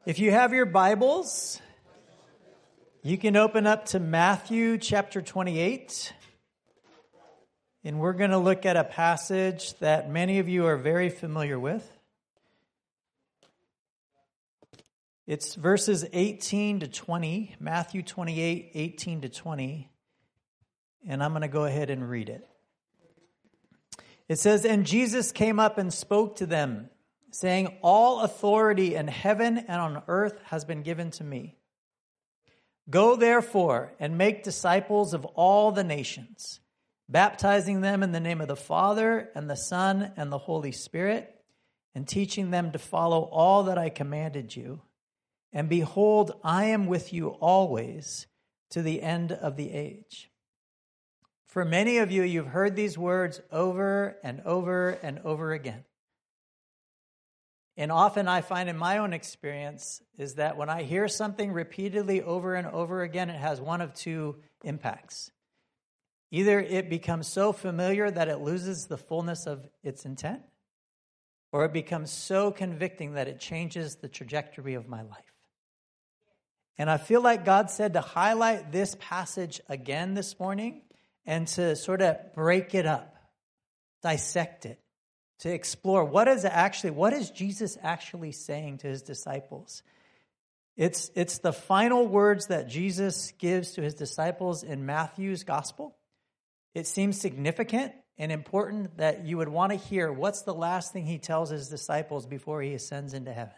If you have your Bibles, you can open up to Matthew chapter 28. And we're going to look at a passage that many of you are very familiar with. It's verses 18 to 20, Matthew 28, 18 to 20. And I'm going to go ahead and read it. It says, "And Jesus came up and spoke to them, saying, 'All authority in heaven and on earth has been given to me. Go therefore and make disciples of all the nations, baptizing them in the name of the Father and the Son and the Holy Spirit, and teaching them to follow all that I commanded you. And behold, I am with you always to the end of the age.'" For many of you, you've heard these words over and over and over again. And often I find in my own experience is that when I hear something repeatedly over and over again, it has one of two impacts. Either it becomes so familiar that it loses the fullness of its intent, or it becomes so convicting that it changes the trajectory of my life. And I feel like God said to highlight this passage again this morning and to sort of break it up, dissect it, to explore what is Jesus actually saying to his disciples. It's the final words that Jesus gives to his disciples in Matthew's gospel. It seems significant and important that you would want to hear what's the last thing he tells his disciples before he ascends into heaven.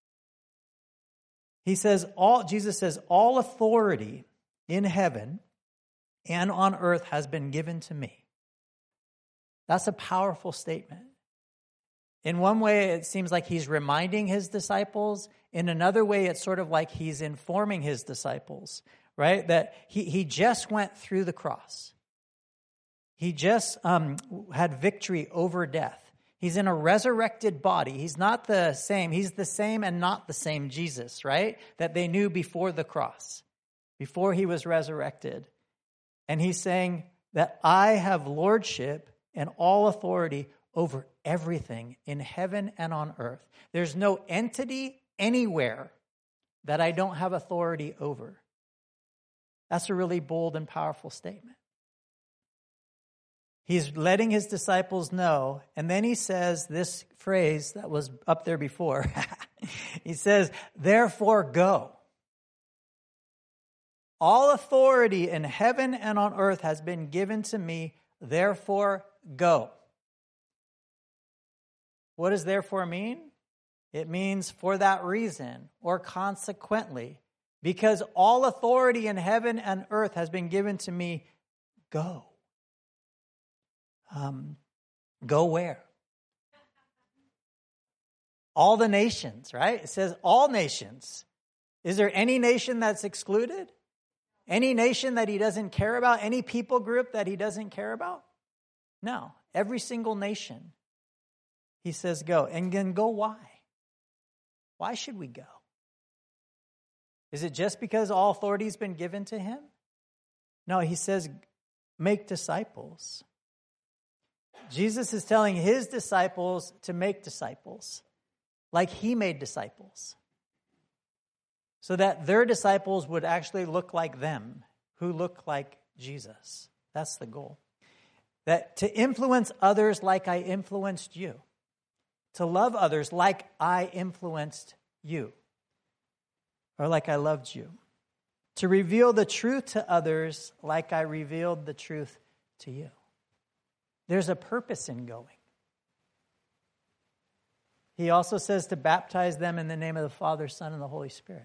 Jesus says, "All authority in heaven and on earth has been given to me." That's a powerful statement. In one way, it seems like he's reminding his disciples. In another way, it's sort of like he's informing his disciples, right? That he just went through the cross. He just had victory over death. He's in a resurrected body. He's not the same. He's the same and not the same Jesus, right? That they knew before the cross, before he was resurrected. And he's saying that I have lordship and all authority over everything in heaven and on earth. There's no entity anywhere that I don't have authority over. That's a really bold and powerful statement. He's letting his disciples know, and then he says this phrase that was up there before. He says, "Therefore go. All authority in heaven and on earth has been given to me, therefore go." What does therefore mean? It means for that reason or consequently. Because all authority in heaven and earth has been given to me, go. Go where? All the nations, right? It says all nations. Is there any nation that's excluded? Any nation that he doesn't care about? Any people group that he doesn't care about? No. Every single nation. He says go. And then go why? Why should we go? Is it just because all authority has been given to him? No, he says make disciples. Jesus is telling his disciples to make disciples like he made disciples, so that their disciples would actually look like them, who look like Jesus. That's the goal. That to influence others like I influenced you. To love others like I influenced you. Or like I loved you. To reveal the truth to others like I revealed the truth to you. There's a purpose in going. He also says to baptize them in the name of the Father, Son, and the Holy Spirit.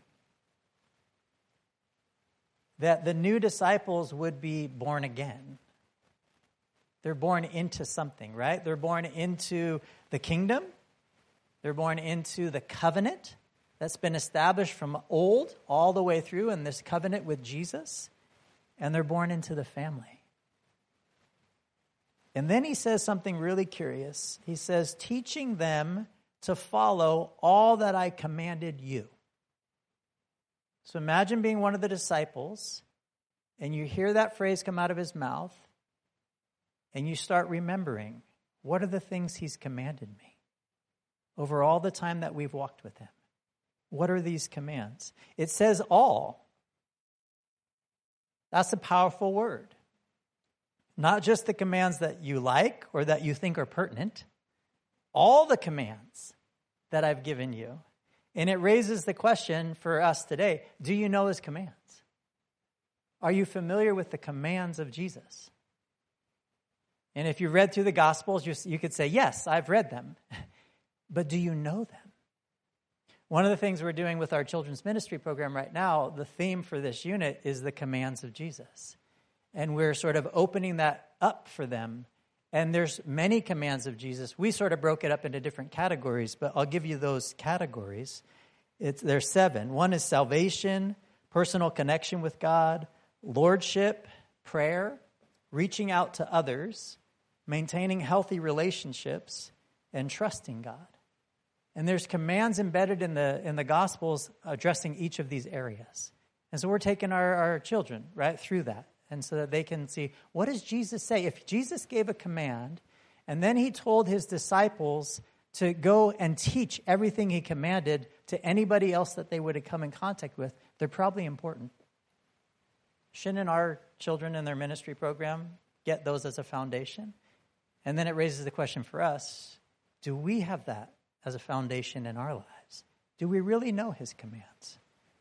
That the new disciples would be born again. They're born into something, right? They're born into the kingdom. They're born into the covenant that's been established from old all the way through in this covenant with Jesus. And they're born into the family. And then he says something really curious. He says, teaching them to follow all that I commanded you. So imagine being one of the disciples, and you hear that phrase come out of his mouth, and you start remembering, what are the things he's commanded me over all the time that we've walked with him? What are these commands? It says all. That's a powerful word. Not just the commands that you like or that you think are pertinent. All the commands that I've given you. And it raises the question for us today, do you know his commands? Are you familiar with the commands of Jesus? And if you read through the Gospels, you could say, yes, I've read them. But do you know them? One of the things we're doing with our children's ministry program right now, the theme for this unit is the commands of Jesus. And we're sort of opening that up for them. And there's many commands of Jesus. We sort of broke it up into different categories, but I'll give you those categories. There's 7. One is salvation, personal connection with God, lordship, prayer, reaching out to others, maintaining healthy relationships, and trusting God. And there's commands embedded in the Gospels addressing each of these areas. And so we're taking our children right through that. And so that they can see, what does Jesus say? If Jesus gave a command, and then he told his disciples to go and teach everything he commanded to anybody else that they would have come in contact with, they're probably important. Shouldn't our children in their ministry program get those as a foundation? And then it raises the question for us, do we have that as a foundation in our lives? Do we really know his commands?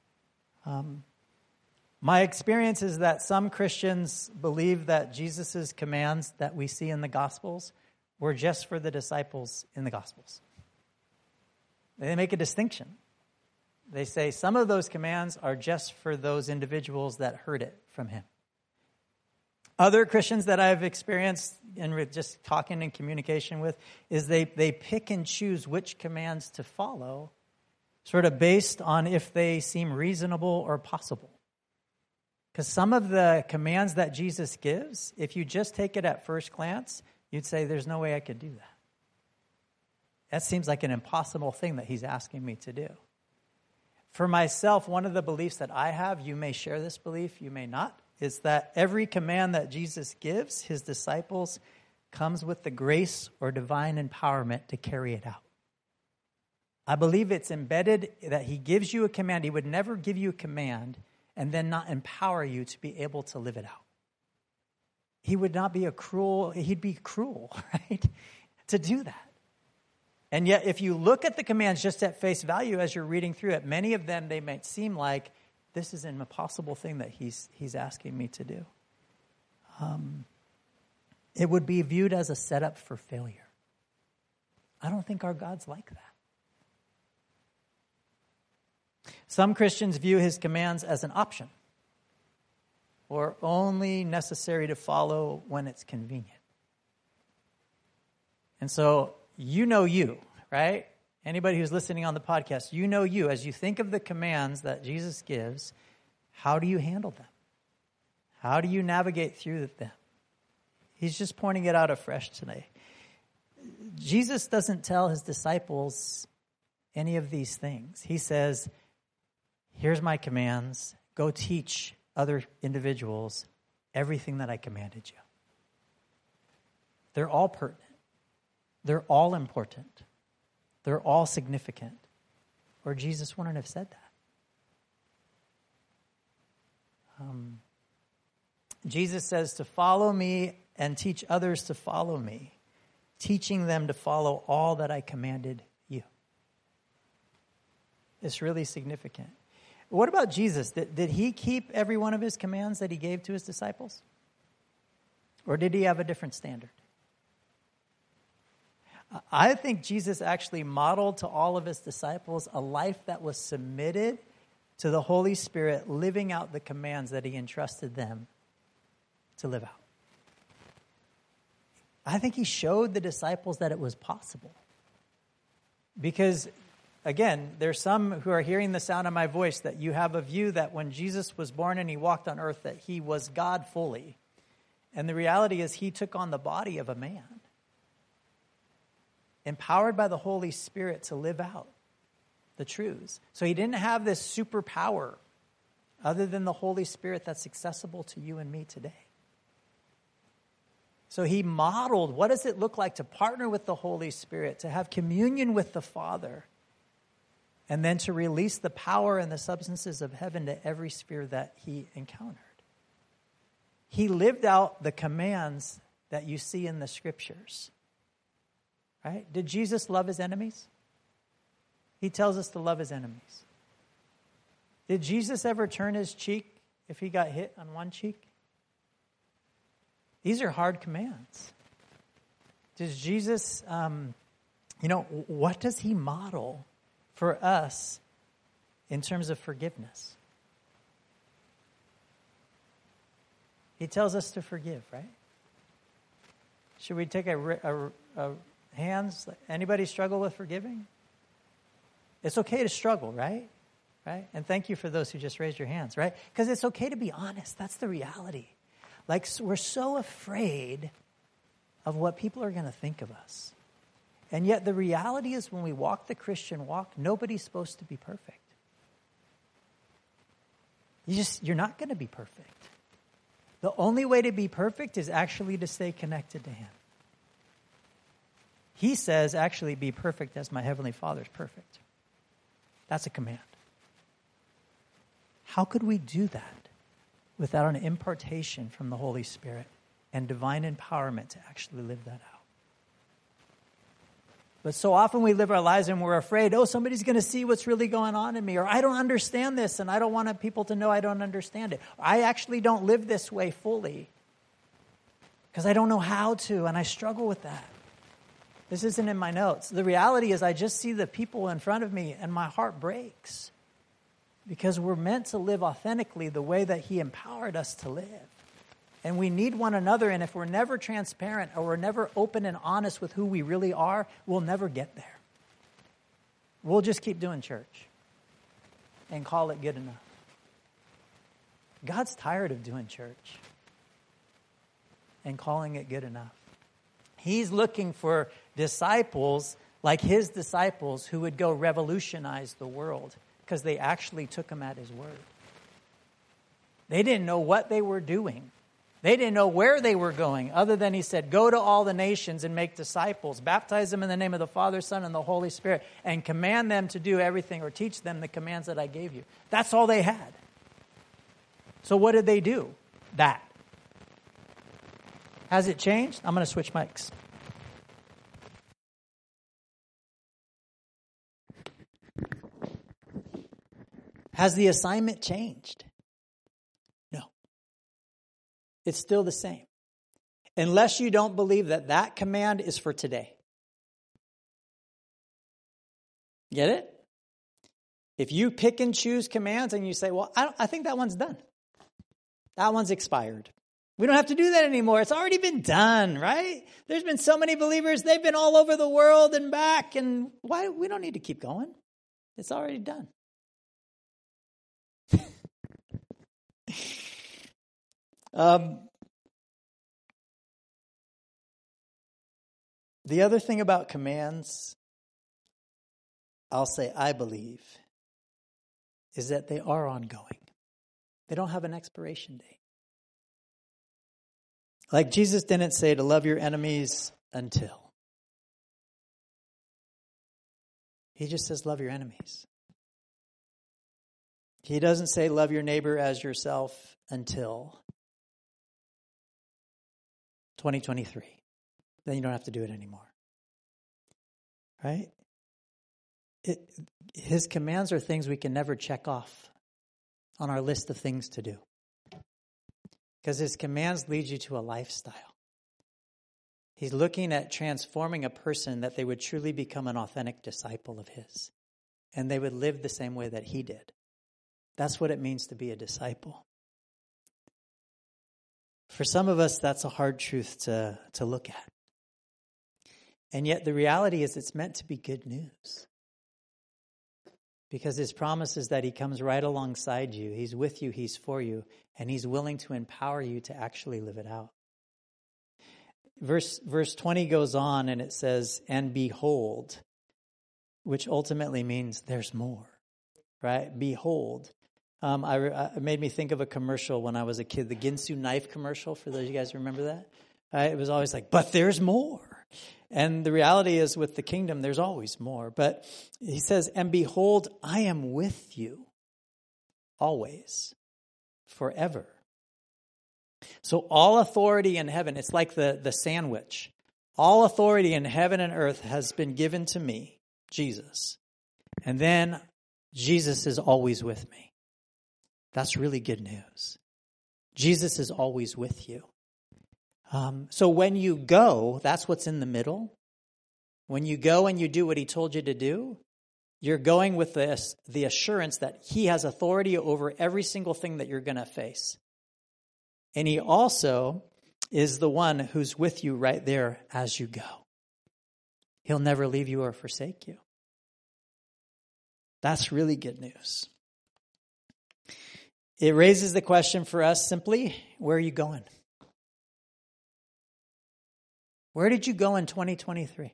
My experience is that some Christians believe that Jesus' commands that we see in the Gospels were just for the disciples in the Gospels. They make a distinction. They say some of those commands are just for those individuals that heard it from him. Other Christians that I've experienced and just talking and communication with is they pick and choose which commands to follow, sort of based on if they seem reasonable or possible. Because some of the commands that Jesus gives, if you just take it at first glance, you'd say, there's no way I could do that. That seems like an impossible thing that he's asking me to do. For myself, one of the beliefs that I have, you may share this belief, you may not, is that every command that Jesus gives his disciples comes with the grace or divine empowerment to carry it out. I believe it's embedded that he gives you a command. He would never give you a command and then not empower you to be able to live it out. He would not be he'd be cruel, right, to do that. And yet, if you look at the commands just at face value as you're reading through it, many of them, they might seem like this is an impossible thing that he's asking me to do. It would be viewed as a setup for failure. I don't think our God's like that. Some Christians view his commands as an option or only necessary to follow when it's convenient. And so you, right? Anybody who's listening on the podcast, you, as you think of the commands that Jesus gives, how do you handle them? How do you navigate through them? He's just pointing it out afresh today. Jesus doesn't tell his disciples any of these things. He says, here's my commands. Go teach other individuals everything that I commanded you. They're all pertinent. They're all important. They're all significant. Or Jesus wouldn't have said that. Jesus says to follow me and teach others to follow me, teaching them to follow all that I commanded you. It's really significant. What about Jesus? Did he keep every one of his commands that he gave to his disciples? Or did he have a different standard? I think Jesus actually modeled to all of his disciples a life that was submitted to the Holy Spirit, living out the commands that he entrusted them to live out. I think he showed the disciples that it was possible. Because, again, there's some who are hearing the sound of my voice that you have a view that when Jesus was born and he walked on earth that he was God fully. And the reality is he took on the body of a man, empowered by the Holy Spirit to live out the truths. So he didn't have this superpower other than the Holy Spirit that's accessible to you and me today. So he modeled what does it look like to partner with the Holy Spirit, to have communion with the Father, and then to release the power and the substances of heaven to every sphere that he encountered. He lived out the commands that you see in the scriptures. Right? Did Jesus love his enemies? He tells us to love his enemies. Did Jesus ever turn his cheek if he got hit on one cheek? These are hard commands. Does Jesus, what does he model for us in terms of forgiveness? He tells us to forgive, right? Should we take a hands? Anybody struggle with forgiving? It's okay to struggle, right? Right? And thank you for those who just raised your hands, right? Because it's okay to be honest. That's the reality. Like, we're so afraid of what people are going to think of us. And yet the reality is when we walk the Christian walk, nobody's supposed to be perfect. You're not going to be perfect. The only way to be perfect is actually to stay connected to him. He says, actually, be perfect as my heavenly Father is perfect. That's a command. How could we do that without an impartation from the Holy Spirit and divine empowerment to actually live that out? But so often we live our lives and we're afraid, somebody's going to see what's really going on in me, or I don't understand this and I don't want people to know I don't understand it. I actually don't live this way fully because I don't know how to, and I struggle with that. This isn't in my notes. The reality is I just see the people in front of me and my heart breaks because we're meant to live authentically the way that he empowered us to live. And we need one another, and if we're never transparent or we're never open and honest with who we really are, we'll never get there. We'll just keep doing church and call it good enough. God's tired of doing church and calling it good enough. He's looking for disciples like his disciples who would go revolutionize the world because they actually took him at his word. They didn't know what they were doing. They didn't know where they were going other than he said, go to all the nations and make disciples. Baptize them in the name of the Father, Son, and the Holy Spirit and command them to do everything or teach them the commands that I gave you. That's all they had. So what did they do? That. Has it changed? I'm going to switch mics. Has the assignment changed? No. It's still the same. Unless you don't believe that that command is for today. Get it? If you pick and choose commands and you say, well, I think that one's done. That one's expired. We don't have to do that anymore. It's already been done, right? There's been so many believers. They've been all over the world and back. And why? We don't need to keep going. It's already done. The other thing about commands, I'll say I believe, is that they are ongoing. They don't have an expiration date. Like Jesus didn't say to love your enemies until. He just says love your enemies. He doesn't say love your neighbor as yourself until 2023. Then you don't have to do it anymore. Right? His commands are things we can never check off on our list of things to do. Because his commands lead you to a lifestyle. He's looking at transforming a person that they would truly become an authentic disciple of his. And they would live the same way that he did. That's what it means to be a disciple. For some of us, that's a hard truth to look at. And yet the reality is it's meant to be good news. Because his promise is that he comes right alongside you. He's with you, he's for you, and he's willing to empower you to actually live it out. Verse 20 goes on and it says, and behold, which ultimately means there's more, right? Behold. It made me think of a commercial when I was a kid, the Ginsu knife commercial, for those of you guys who remember that. It was always like, but there's more. And the reality is with the kingdom, there's always more. But he says, and behold, I am with you always, forever. So all authority in heaven, it's like the sandwich. All authority in heaven and earth has been given to me, Jesus. And then Jesus is always with me. That's really good news. Jesus is always with you. So when you go, that's what's in the middle. When you go and you do what he told you to do, you're going with the assurance that he has authority over every single thing that you're going to face. And he also is the one who's with you right there as you go. He'll never leave you or forsake you. That's really good news. It raises the question for us simply, where are you going? Where did you go in 2023?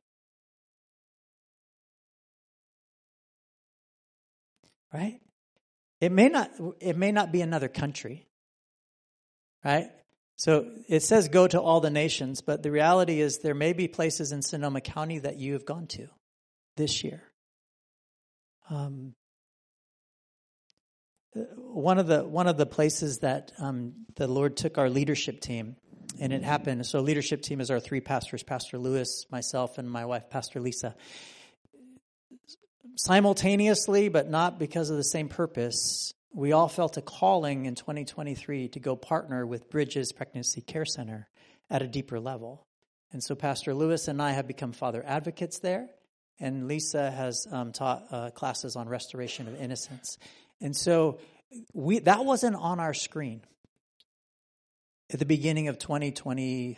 Right? It may not be another country. Right? So it says go to all the nations, but the reality is there may be places in Sonoma County that you have gone to this year. One of the places that the Lord took our leadership team, and it happened. So leadership team is our three pastors, Pastor Lewis, myself, and my wife, Pastor Lisa. Simultaneously, but not because of the same purpose, we all felt a calling in 2023 to go partner with Bridges Pregnancy Care Center at a deeper level. And so Pastor Lewis and I have become father advocates there, and Lisa has taught classes on restoration of innocence. And so that wasn't on our screen at the beginning of 2022.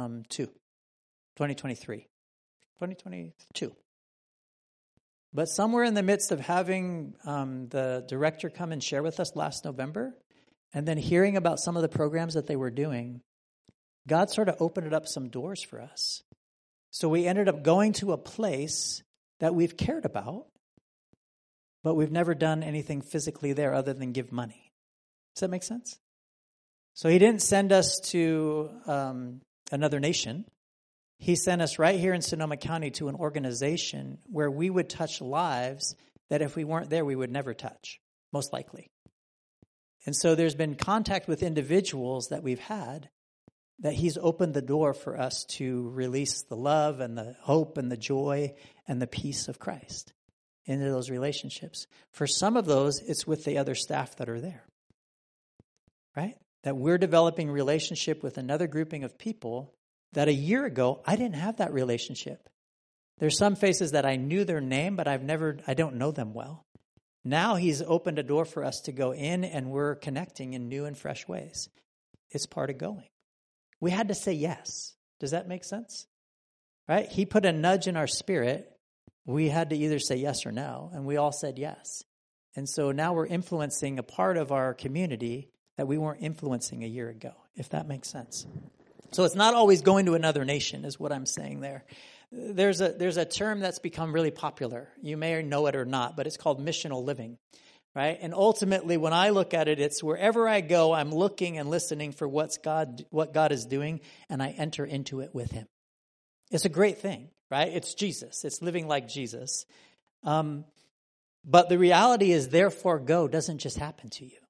But somewhere in the midst of having the director come and share with us last November, and then hearing about some of the programs that they were doing, God sort of opened up some doors for us. So we ended up going to a place that we've cared about, but we've never done anything physically there other than give money. Does that make sense? So he didn't send us to another nation. He sent us right here in Sonoma County to an organization where we would touch lives that if we weren't there, we would never touch, most likely. And so there's been contact with individuals that we've had that he's opened the door for us to release the love and the hope and the joy and the peace of Christ into those relationships. For some of those, it's with the other staff that are there, right? That we're developing relationship with another grouping of people that a year ago, I didn't have that relationship. There's some faces that I knew their name, but I don't know them well. Now he's opened a door for us to go in, and we're connecting in new and fresh ways. It's part of going. We had to say yes. Does that make sense? Right? He put a nudge in our spirit. We had to either say yes or no, and we all said yes. And so now we're influencing a part of our community that we weren't influencing a year ago, if that makes sense. So it's not always going to another nation is what I'm saying there. There's a term that's become really popular. You may know it or not, but it's called missional living, right? And ultimately, when I look at it, it's wherever I go, I'm looking and listening for what God is doing, and I enter into it with him. It's a great thing, right? It's Jesus. It's living like Jesus. But the reality is, therefore go doesn't just happen to you.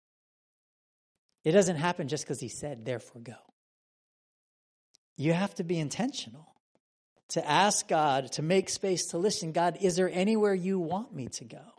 It doesn't happen just because he said, therefore go. You have to be intentional to ask God, to make space to listen. God, is there anywhere you want me to go?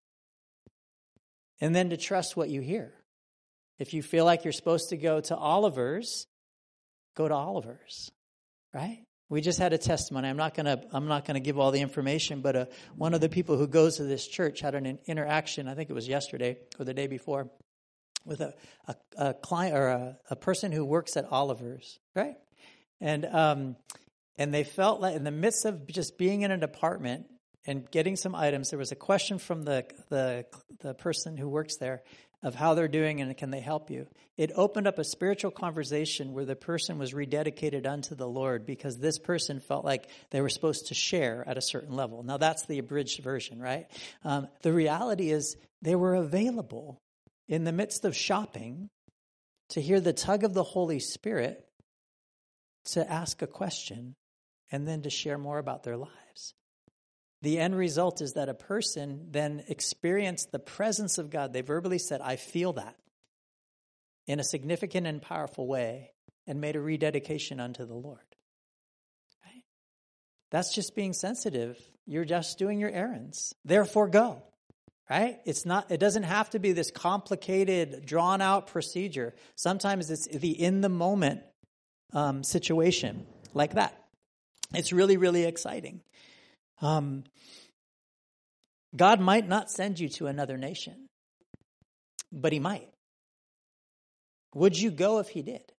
And then to trust what you hear. If you feel like you're supposed to go to Oliver's, go to Oliver's, right? We just had a testimony. I'm not gonna give all the information, but one of the people who goes to this church had an interaction. I think it was yesterday or the day before, with a client or a person who works at Oliver's, right? And they felt like in the midst of just being in a department and getting some items, there was a question from the person who works there of how they're doing and can they help you. It opened up a spiritual conversation where the person was rededicated unto the Lord because this person felt like they were supposed to share at a certain level. Now that's the abridged version, right? The reality is they were available in the midst of shopping to hear the tug of the Holy Spirit to ask a question and then to share more about their lives. The end result is that a person then experienced the presence of God. They verbally said, I feel that, in a significant and powerful way, and made a rededication unto the Lord. Right? That's just being sensitive. You're just doing your errands. Therefore, go. Right? It doesn't have to be this complicated, drawn out procedure. Sometimes it's the in the moment situation like that. It's really, really exciting. God might not send you to another nation, but he might. Would you go if he did?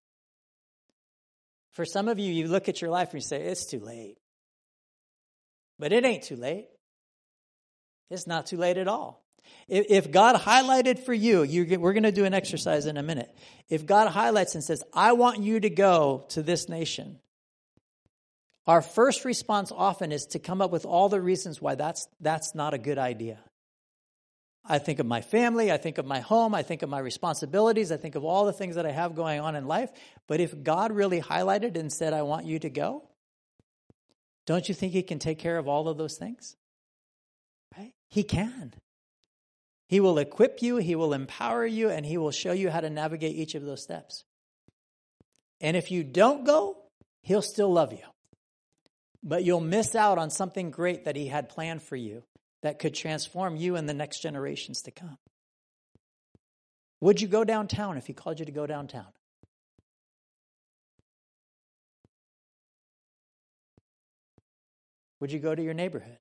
For some of you, you look at your life and you say, it's too late. But it ain't too late. It's not too late at all. If God highlighted for you, we're going to do an exercise in a minute. If God highlights and says, I want you to go to this nation, our first response often is to come up with all the reasons why that's not a good idea. I think of my family, I think of my home, I think of my responsibilities, I think of all the things that I have going on in life. But if God really highlighted and said, I want you to go, don't you think he can take care of all of those things? Right? He can. He will equip you, he will empower you, and he will show you how to navigate each of those steps. And if you don't go, he'll still love you. But you'll miss out on something great that he had planned for you that could transform you and the next generations to come. Would you go downtown if he called you to go downtown? Would you go to your neighborhood?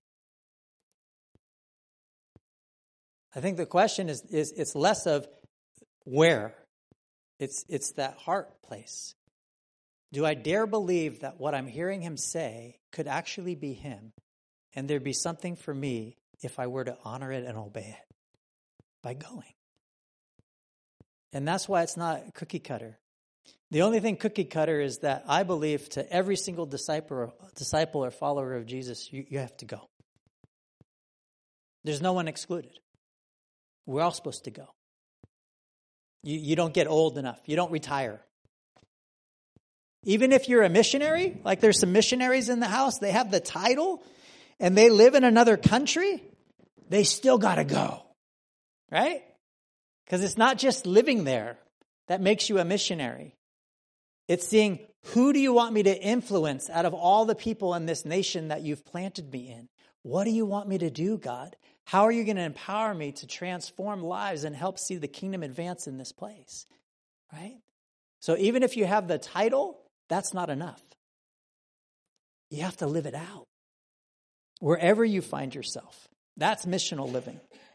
I think the question is it's less of where. It's that heart place. Do I dare believe that what I'm hearing him say could actually be him, and there'd be something for me if I were to honor it and obey it by going? And that's why it's not cookie cutter. The only thing cookie cutter is that I believe to every single disciple or follower of Jesus, you have to go. There's no one excluded. We're all supposed to go. You don't get old enough. You don't retire. Even if you're a missionary, like there's some missionaries in the house, they have the title and they live in another country, they still got to go. Right? Because it's not just living there that makes you a missionary. It's seeing, who do you want me to influence out of all the people in this nation that you've planted me in? What do you want me to do, God? How are you going to empower me to transform lives and help see the kingdom advance in this place? Right? So even if you have the title, that's not enough. You have to live it out. Wherever you find yourself. That's missional living.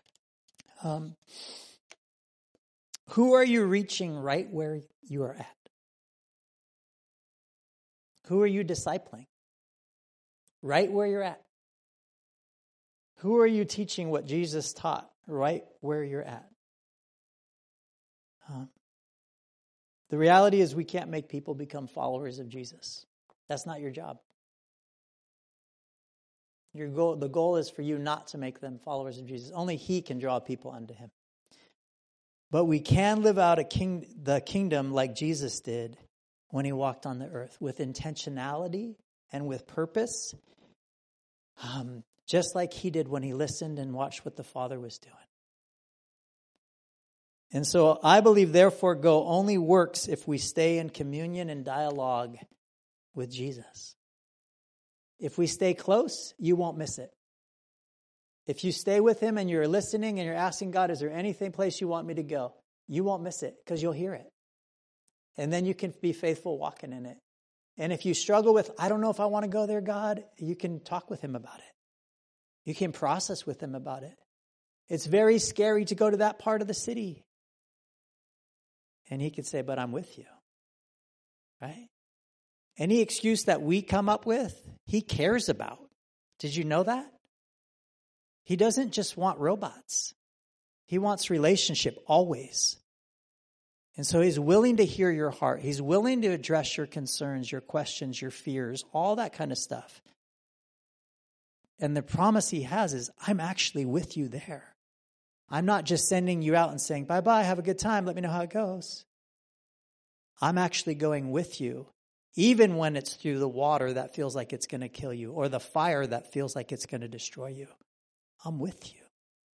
Who are you reaching right where you are at? Who are you discipling? Right where you're at. Who are you teaching what Jesus taught right where you're at? The reality is we can't make people become followers of Jesus. That's not your job. The goal is for you not to make them followers of Jesus. Only he can draw people unto him. But we can live out the kingdom like Jesus did when he walked on the earth, with intentionality and with purpose, just like he did when he listened and watched what the Father was doing. And so I believe, therefore, go only works if we stay in communion and dialogue with Jesus. If we stay close, you won't miss it. If you stay with him and you're listening and you're asking God, is there anything place you want me to go? You won't miss it because you'll hear it. And then you can be faithful walking in it. And if you struggle with, I don't know if I want to go there, God, you can talk with him about it. You can process with him about it. It's very scary to go to that part of the city. And he could say, but I'm with you. Right? Any excuse that we come up with, he cares about. Did you know that? He doesn't just want robots. He wants relationship always. And so he's willing to hear your heart. He's willing to address your concerns, your questions, your fears, all that kind of stuff. And the promise he has is, I'm actually with you there. I'm not just sending you out and saying, bye-bye, have a good time, let me know how it goes. I'm actually going with you even when it's through the water that feels like it's going to kill you or the fire that feels like it's going to destroy you. I'm with you.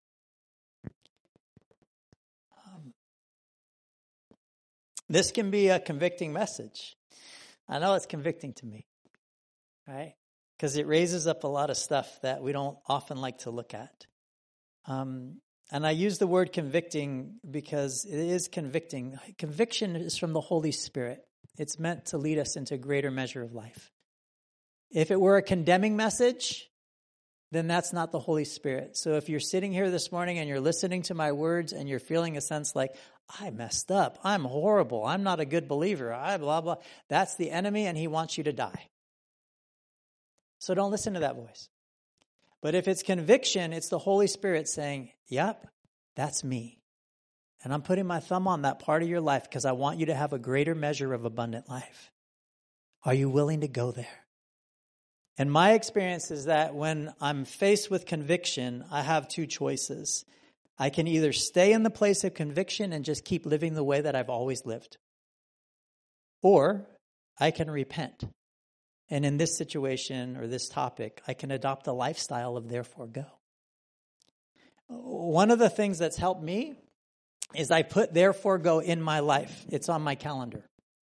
This can be a convicting message. I know it's convicting to me, right? Because it raises up a lot of stuff that we don't often like to look at. And I use the word convicting because it is convicting. Conviction is from the Holy Spirit. It's meant to lead us into a greater measure of life. If it were a condemning message, then that's not the Holy Spirit. So if you're sitting here this morning and you're listening to my words and you're feeling a sense like, I messed up, I'm horrible, I'm not a good believer, I blah, blah, that's the enemy and he wants you to die. So don't listen to that voice. But if it's conviction, it's the Holy Spirit saying, yep, that's me. And I'm putting my thumb on that part of your life because I want you to have a greater measure of abundant life. Are you willing to go there? And my experience is that when I'm faced with conviction, I have two choices. I can either stay in the place of conviction and just keep living the way that I've always lived, or I can repent. And in this situation or this topic, I can adopt a lifestyle of therefore go. One of the things that's helped me is I put therefore go in my life. It's on my calendar.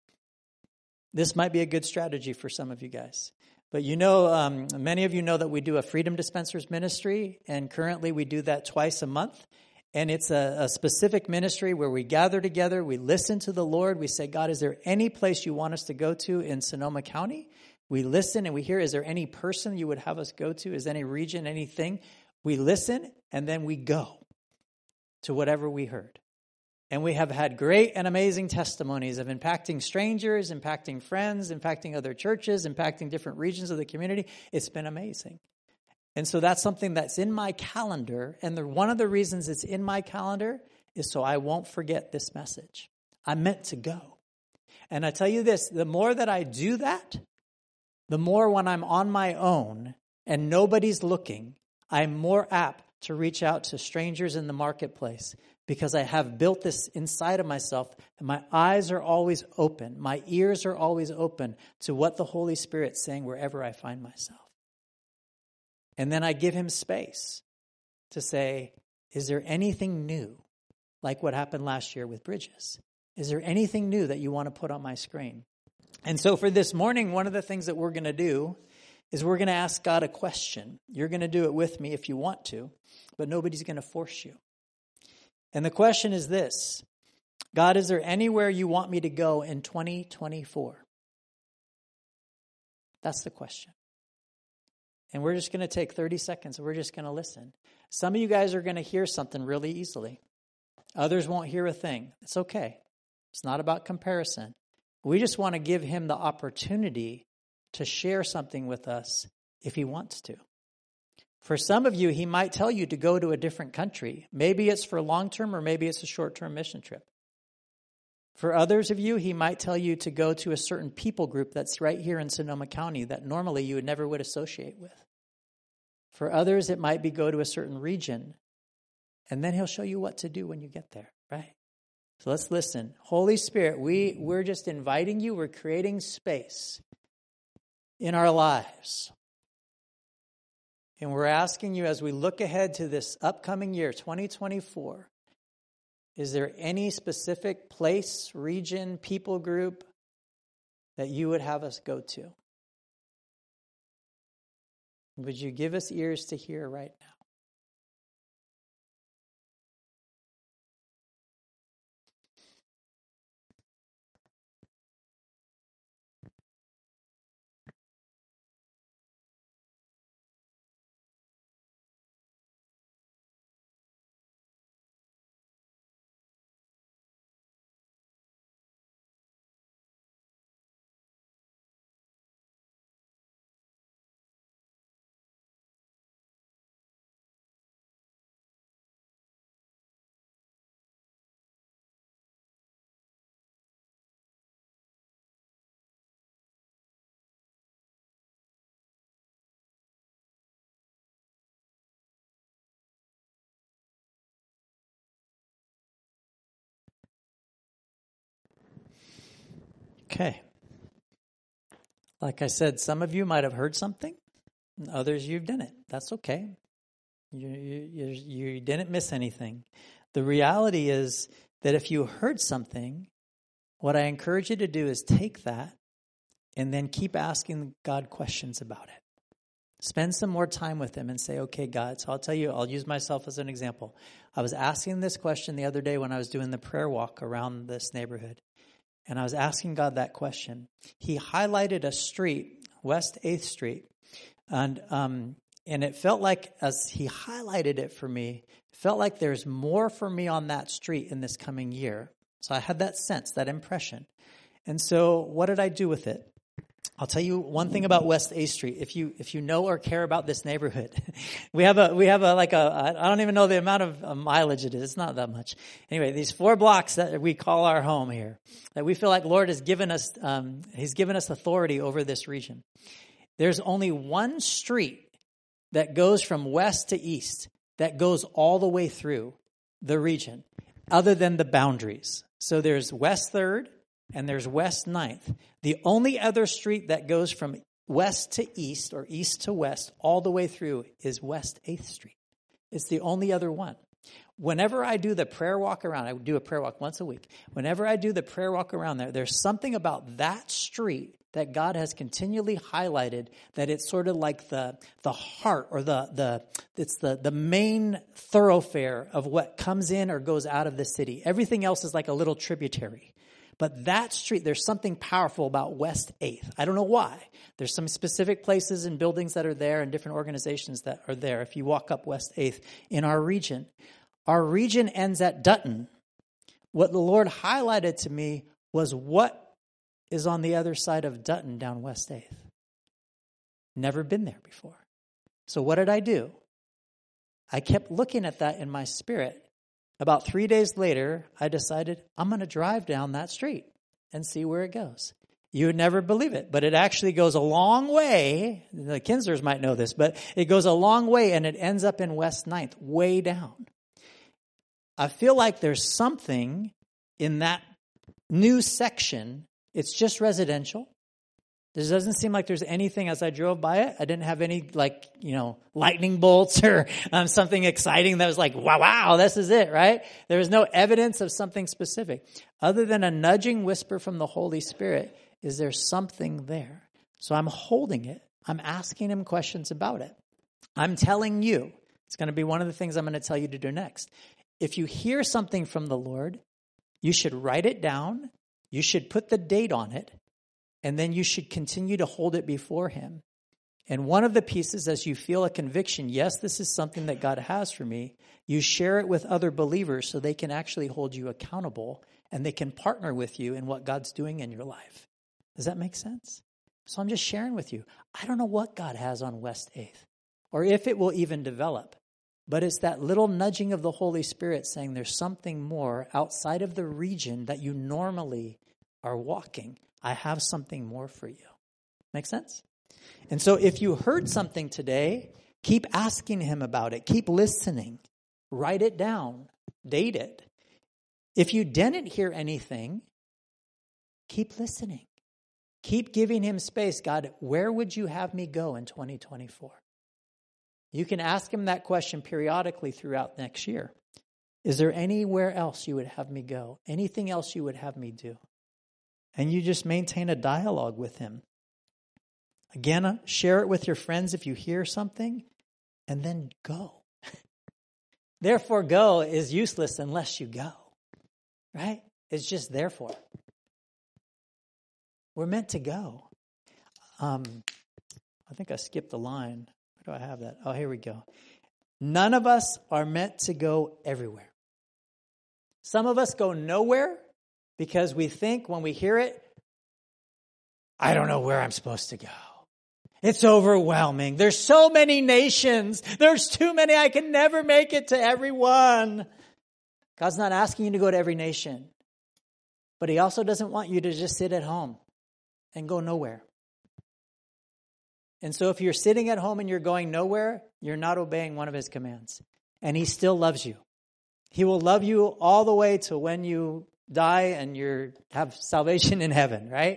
This might be a good strategy for some of you guys. But you know, many of you know that we do a Freedom Dispensers ministry, and currently we do that twice a month. And it's a specific ministry where we gather together, we listen to the Lord, we say, God, is there any place you want us to go to in Sonoma County? We listen and we hear, is there any person you would have us go to? Is any region, anything? We listen and then we go to whatever we heard. And we have had great and amazing testimonies of impacting strangers, impacting friends, impacting other churches, impacting different regions of the community. It's been amazing. And so that's something that's in my calendar. And one of the reasons it's in my calendar is so I won't forget this message. I'm meant to go. And I tell you this, the more that I do that, the more when I'm on my own and nobody's looking, I'm more apt to reach out to strangers in the marketplace because I have built this inside of myself and my eyes are always open. My ears are always open to what the Holy Spirit's saying wherever I find myself. And then I give him space to say, is there anything new, like what happened last year with Bridges? Is there anything new that you want to put on my screen? And so for this morning, one of the things that we're going to do is we're going to ask God a question. You're going to do it with me if you want to, but nobody's going to force you. And the question is this: God, is there anywhere you want me to go in 2024? That's the question. And we're just going to take 30 seconds and we're just going to listen. Some of you guys are going to hear something really easily. Others won't hear a thing. It's okay. It's not about comparison. We just want to give him the opportunity to share something with us if he wants to. For some of you, he might tell you to go to a different country. Maybe it's for long-term or maybe it's a short-term mission trip. For others of you, he might tell you to go to a certain people group that's right here in Sonoma County that normally you never would associate with. For others, it might be go to a certain region. And then he'll show you what to do when you get there, right? So let's listen. Holy Spirit, we're just inviting you. We're creating space in our lives. And we're asking you as we look ahead to this upcoming year, 2024, is there any specific place, region, people group that you would have us go to? Would you give us ears to hear right now? Okay. Like I said, some of you might have heard something, and others you didn't. That's okay. You didn't miss anything. The reality is that if you heard something, what I encourage you to do is take that and then keep asking God questions about it. Spend some more time with him and say, okay, God. So I'll tell you, I'll use myself as an example. I was asking this question the other day when I was doing the prayer walk around this neighborhood. And I was asking God that question. He highlighted a street, West 8th Street. And it felt like as he highlighted it for me, it felt like there's more for me on that street in this coming year. So I had that sense, that impression. And so what did I do with it? I'll tell you one thing about West 8th Street. If you know or care about this neighborhood, we have a I don't even know the amount of mileage it is. It's not that much. Anyway, these 4 blocks that we call our home here, that we feel like Lord has given us, he's given us authority over this region. There's only one street that goes from west to east that goes all the way through the region, other than the boundaries. So there's West 3rd and there's West 9th. The only other street that goes from west to east or east to west all the way through is West 8th Street. It's the only other one. Whenever I do the prayer walk around, I do a prayer walk once a week. Whenever I do the prayer walk around there's something about that street that God has continually highlighted, that it's sort of like the heart or it's the main thoroughfare of what comes in or goes out of the city. Everything else is like a little tributary. But that street, there's something powerful about West 8th. I don't know why. There's some specific places and buildings that are there and different organizations that are there. If you walk up West 8th in our region ends at Dutton. What the Lord highlighted to me was what is on the other side of Dutton down West 8th. Never been there before. So what did I do? I kept looking at that in my spirit. About 3 days later, I decided I'm going to drive down that street and see where it goes. You would never believe it, but it actually goes a long way. The Kinslers might know this, but it goes a long way and it ends up in West 9th, way down. I feel like there's something in that new section. It's just residential. There doesn't seem like there's anything as I drove by it. I didn't have any lightning bolts or something exciting that was like, wow, this is it, right? There was no evidence of something specific. Other than a nudging whisper from the Holy Spirit, is there something there? So I'm holding it. I'm asking him questions about it. I'm telling you, it's going to be one of the things I'm going to tell you to do next. If you hear something from the Lord, you should write it down. You should put the date on it. And then you should continue to hold it before him. And one of the pieces, as you feel a conviction, yes, this is something that God has for me, you share it with other believers so they can actually hold you accountable and they can partner with you in what God's doing in your life. Does that make sense? So I'm just sharing with you. I don't know what God has on West 8th or if it will even develop. But it's that little nudging of the Holy Spirit saying there's something more outside of the region that you normally are walking. I have something more for you. Make sense? And so if you heard something today, keep asking him about it. Keep listening. Write it down. Date it. If you didn't hear anything, keep listening. Keep giving him space. God, where would you have me go in 2024? You can ask him that question periodically throughout next year. Is there anywhere else you would have me go? Anything else you would have me do? And you just maintain a dialogue with him. Again, share it with your friends if you hear something, and then go. Therefore, go is useless unless you go. Right? It's just therefore. We're meant to go. I think I skipped the line. Where do I have that? Oh, here we go. None of us are meant to go everywhere. Some of us go nowhere because we think when we hear it, I don't know where I'm supposed to go. It's overwhelming. There's so many nations. There's too many. I can never make it to everyone. God's not asking you to go to every nation. But he also doesn't want you to just sit at home and go nowhere. And so if you're sitting at home and you're going nowhere, you're not obeying one of his commands. And he still loves you. He will love you all the way to when you die and you have salvation in heaven, right?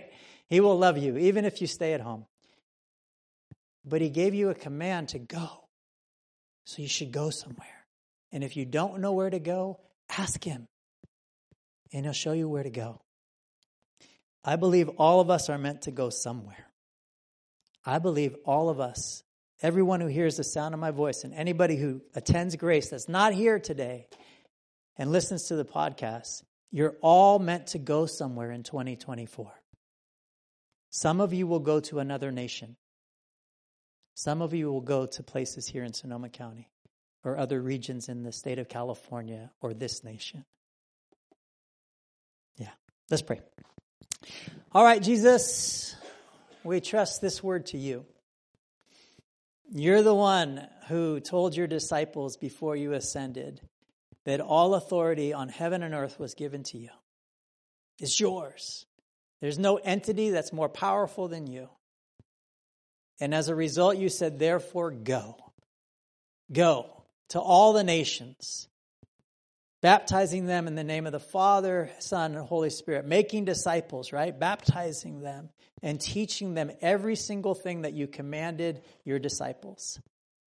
He will love you, even if you stay at home. But he gave you a command to go. So you should go somewhere. And if you don't know where to go, ask him. And he'll show you where to go. I believe all of us are meant to go somewhere. I believe all of us, everyone who hears the sound of my voice, and anybody who attends Grace that's not here today and listens to the podcast, you're all meant to go somewhere in 2024. Some of you will go to another nation. Some of you will go to places here in Sonoma County or other regions in the state of California or this nation. Yeah, let's pray. All right, Jesus, we trust this word to you. You're the one who told your disciples before you ascended that all authority on heaven and earth was given to you. It's yours. There's no entity that's more powerful than you. And as a result, you said, therefore, go. Go to all the nations, baptizing them in the name of the Father, Son, and Holy Spirit, making disciples, right? Baptizing them and teaching them every single thing that you commanded your disciples.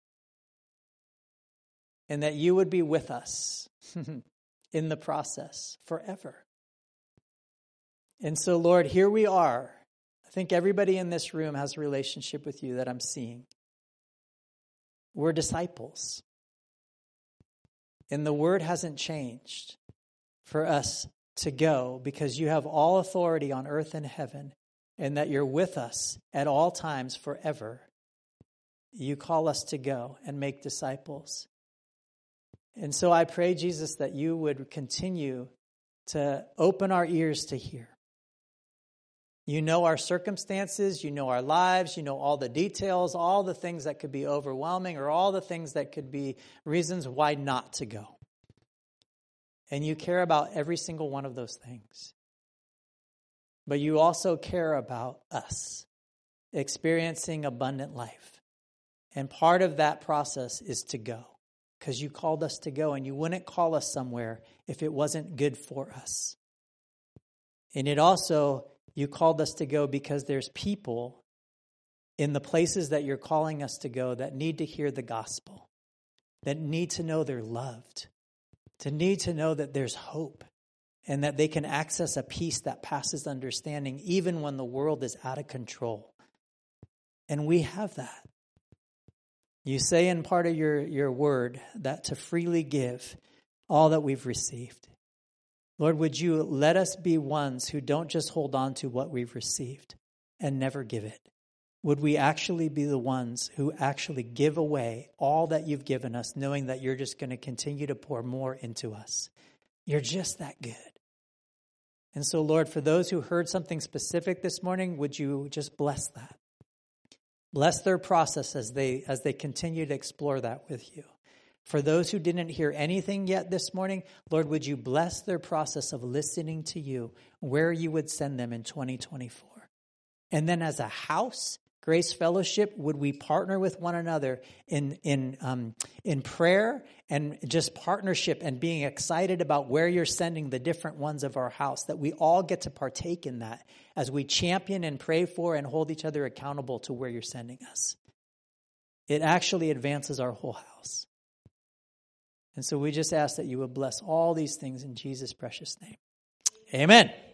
And that you would be with us in the process forever. And so, Lord, here we are. I think everybody in this room has a relationship with you that I'm seeing. We're disciples. And the word hasn't changed for us to go because you have all authority on earth and heaven and that you're with us at all times forever. You call us to go and make disciples. And so I pray, Jesus, that you would continue to open our ears to hear. You know our circumstances, you know our lives, you know all the details, all the things that could be overwhelming or all the things that could be reasons why not to go. And you care about every single one of those things. But you also care about us experiencing abundant life. And part of that process is to go. Because you called us to go and you wouldn't call us somewhere if it wasn't good for us. And it also, you called us to go because there's people in the places that you're calling us to go that need to hear the gospel, that need to know they're loved, to need to know that there's hope and that they can access a peace that passes understanding even when the world is out of control. And we have that. You say in part of your word that to freely give all that we've received. Lord, would you let us be ones who don't just hold on to what we've received and never give it? Would we actually be the ones who actually give away all that you've given us, knowing that you're just going to continue to pour more into us? You're just that good. And so, Lord, for those who heard something specific this morning, would you just bless that? Bless their process as they continue to explore that with you. For those who didn't hear anything yet this morning, Lord, would you bless their process of listening to you, where you would send them in 2024. And then as a house, Grace Fellowship, would we partner with one another in prayer and just partnership and being excited about where you're sending the different ones of our house, that we all get to partake in that as we champion and pray for and hold each other accountable to where you're sending us. It actually advances our whole house. And so we just ask that you would bless all these things in Jesus' precious name. Amen.